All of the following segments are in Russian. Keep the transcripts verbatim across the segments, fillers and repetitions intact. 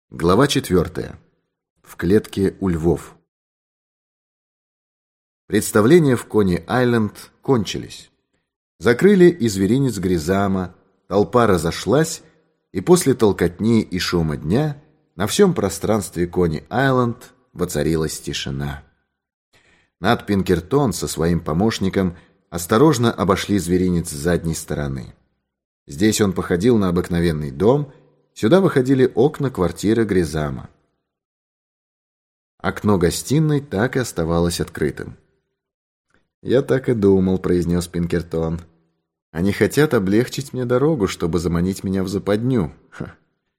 Глава четвертая. В клетке у львов. Представления в Кони-Айленд кончились. Закрыли и зверинец Гризама, толпа разошлась, и после толкотни и шума дня на всем пространстве Кони-Айленд воцарилась тишина. Нат Пинкертон со своим помощником осторожно обошли зверинец с задней стороны. Здесь он походил на обыкновенный дом. Сюда выходили окна квартиры Гризама. Окно гостиной так и оставалось открытым. «Я так и думал», — произнес Пинкертон. «Они хотят облегчить мне дорогу, чтобы заманить меня в западню. Ха.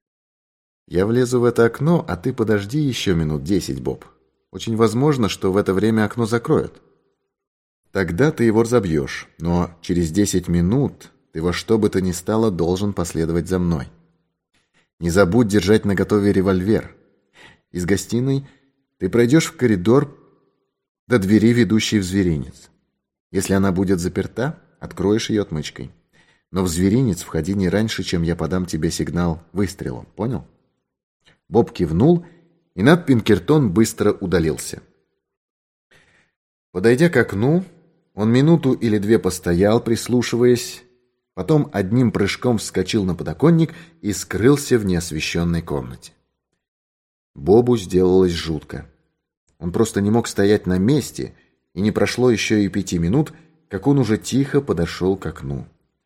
Я влезу в это окно, а ты подожди еще минут десять, Боб. Очень возможно, что в это время окно закроют. Тогда ты его разобьешь, но через десять минут ты во что бы то ни стало должен последовать за мной. Не забудь держать наготове револьвер. Из гостиной ты пройдешь в коридор до двери, ведущей в зверинец. Если она будет заперта, откроешь ее отмычкой. Но в зверинец входи не раньше, чем я подам тебе сигнал выстрелом. Понял?» Боб кивнул, и Нат Пинкертон быстро удалился. Подойдя к окну, он минуту или две постоял, прислушиваясь, потом одним прыжком вскочил на подоконник и скрылся в неосвещенной комнате. Бобу сделалось жутко. Он просто не мог стоять на месте, и не прошло еще и пяти минут, как он уже тихо подошел к окну.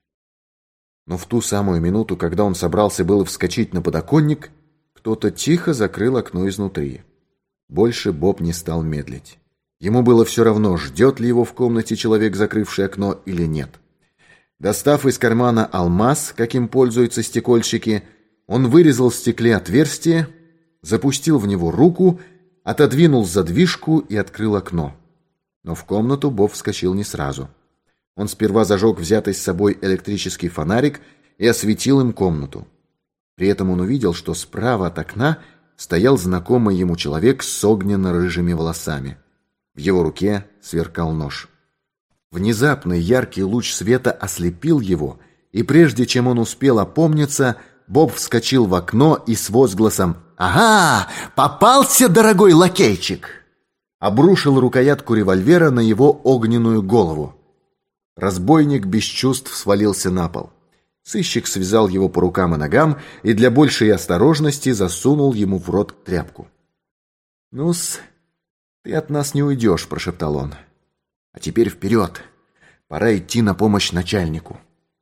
Но в ту самую минуту, когда он собрался было вскочить на подоконник, кто-то тихо закрыл окно изнутри. Больше Боб не стал медлить. Ему было все равно, ждет ли его в комнате человек, закрывший окно, или нет. Достав из кармана алмаз, каким пользуются стекольщики, он вырезал в стекле отверстие, запустил в него руку, отодвинул задвижку и открыл окно. Но в комнату Боб вскочил не сразу. Он сперва зажег взятый с собой электрический фонарик и осветил им комнату. При этом он увидел, что справа от окна стоял знакомый ему человек с огненно-рыжими волосами. В его руке сверкал нож. Внезапный яркий луч света ослепил его, и прежде чем он успел опомниться, Боб вскочил в окно и с возгласом «Ага! Попался, дорогой лакейчик!» обрушил рукоятку револьвера на его огненную голову. Разбойник без чувств свалился на пол. Сыщик связал его по рукам и ногам и для большей осторожности засунул ему в рот тряпку. «Ну-с, ты от нас не уйдешь», — прошептал он. «А теперь вперед! Пора идти на помощь начальнику!»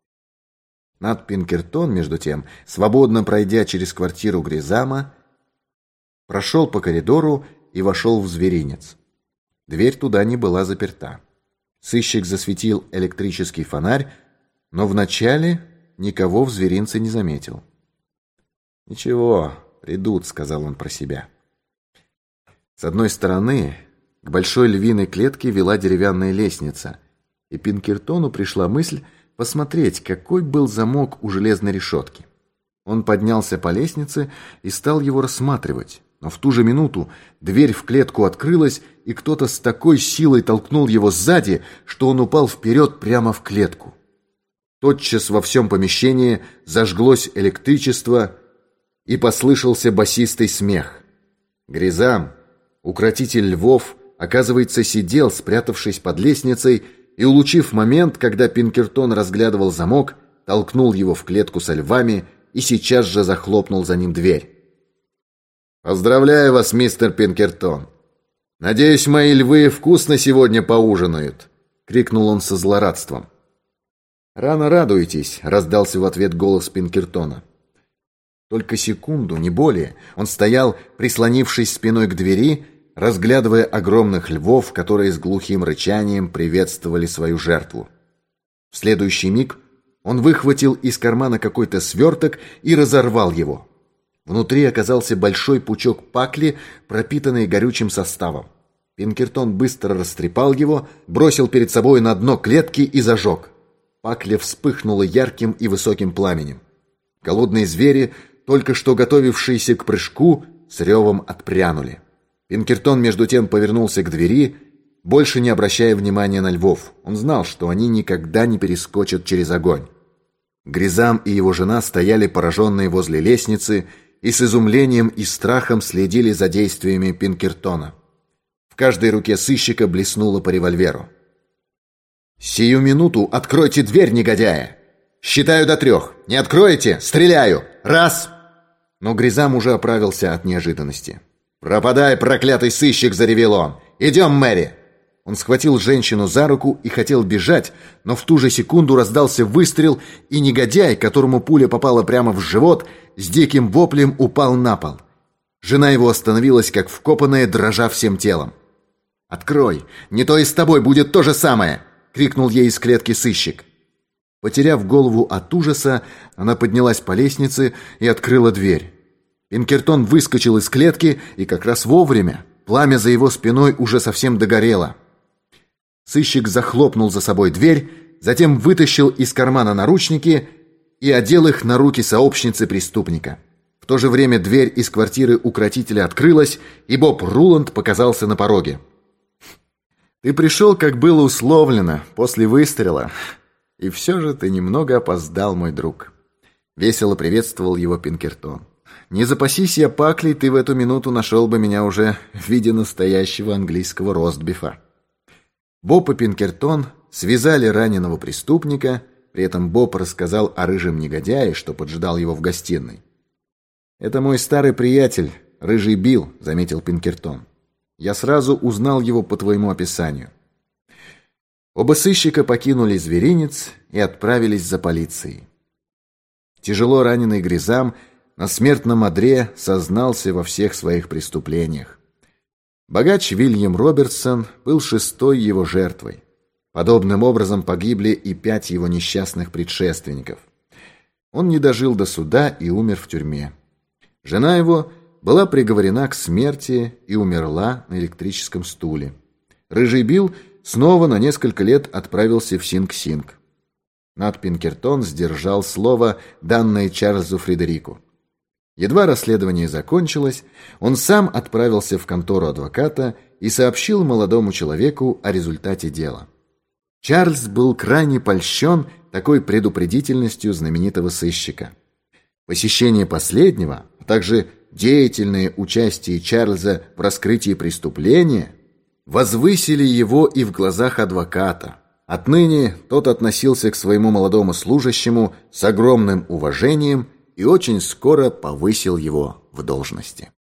Нат Пинкертон, между тем, свободно пройдя через квартиру Гризама, прошел по коридору и вошел в зверинец. Дверь туда не была заперта. Сыщик засветил электрический фонарь, но вначале никого в зверинце не заметил. «Ничего, придут», — сказал он про себя. С одной стороны к большой львиной клетке вела деревянная лестница, и Пинкертону пришла мысль посмотреть, какой был замок у железной решетки. Он поднялся по лестнице и стал его рассматривать, но в ту же минуту дверь в клетку открылась, и кто-то с такой силой толкнул его сзади, что он упал вперед прямо в клетку. Тотчас во всем помещении зажглось электричество, и послышался басистый смех. Гризам, укротитель львов, оказывается, сидел, спрятавшись под лестницей, и, улучив момент, когда Пинкертон разглядывал замок, толкнул его в клетку со львами и сейчас же захлопнул за ним дверь. «Поздравляю вас, мистер Пинкертон! Надеюсь, мои львы вкусно сегодня поужинают!» — крикнул он со злорадством. «Рано радуетесь!» — раздался в ответ голос Пинкертона. Только секунду, не более, он стоял, прислонившись спиной к двери, разглядывая огромных львов, которые с глухим рычанием приветствовали свою жертву. В следующий миг он выхватил из кармана какой-то сверток и разорвал его. Внутри оказался большой пучок пакли, пропитанный горючим составом. Пинкертон быстро растрепал его, бросил перед собой на дно клетки и зажег. Пакля вспыхнула ярким и высоким пламенем. Голодные звери, только что готовившиеся к прыжку, с ревом отпрянули. Пинкертон, между тем, повернулся к двери, больше не обращая внимания на львов. Он знал, что они никогда не перескочат через огонь. Гризам и его жена стояли пораженные возле лестницы, и с изумлением и страхом следили за действиями Пинкертона. В каждой руке сыщика блеснуло по револьверу. «Сию минуту откройте дверь, негодяя! Считаю до трех. Не откроете — стреляю! Раз!» Но Гризам уже оправился от неожиданности. «Пропадай, проклятый сыщик!» — заревел он. «Идем, Мэри!» Он схватил женщину за руку и хотел бежать, но в ту же секунду раздался выстрел, и негодяй, которому пуля попала прямо в живот, с диким воплем упал на пол. Жена его остановилась, как вкопанная, дрожа всем телом. «Открой! Не то и с тобой будет то же самое!» — крикнул ей из клетки сыщик. Потеряв голову от ужаса, она поднялась по лестнице и открыла дверь. Пинкертон выскочил из клетки, и как раз вовремя. Пламя за его спиной уже совсем догорело. Сыщик захлопнул за собой дверь, затем вытащил из кармана наручники и одел их на руки сообщницы преступника. В то же время дверь из квартиры укротителя открылась, и Боб Руланд показался на пороге. «Ты пришел, как было условлено, после выстрела. И все же ты немного опоздал, мой друг». Весело приветствовал его Пинкертон. «Не запасись я паклей, ты в эту минуту нашел бы меня уже в виде настоящего английского ростбифа». Боб и Пинкертон связали раненого преступника, при этом Боб рассказал о рыжем негодяе, что поджидал его в гостиной. «Это мой старый приятель, Рыжий Билл», — заметил Пинкертон. «Я сразу узнал его по твоему описанию». Оба сыщика покинули зверинец и отправились за полицией. Тяжело раненый Гризам на смертном одре сознался во всех своих преступлениях. Богач Вильям Робертсон был шестой его жертвой. Подобным образом погибли и пять его несчастных предшественников. Он не дожил до суда и умер в тюрьме. Жена его была приговорена к смерти и умерла на электрическом стуле. Рыжий Билл снова на несколько лет отправился в Синг-Синг. Нат Пинкертон сдержал слово, данное Чарльзу Фредерику. Едва расследование закончилось, он сам отправился в контору адвоката и сообщил молодому человеку о результате дела. Чарльз был крайне польщен такой предупредительностью знаменитого сыщика. Посещение последнего, а также деятельное участие Чарльза в раскрытии преступления возвысили его и в глазах адвоката. Отныне тот относился к своему молодому служащему с огромным уважением и очень скоро повысил его в должности.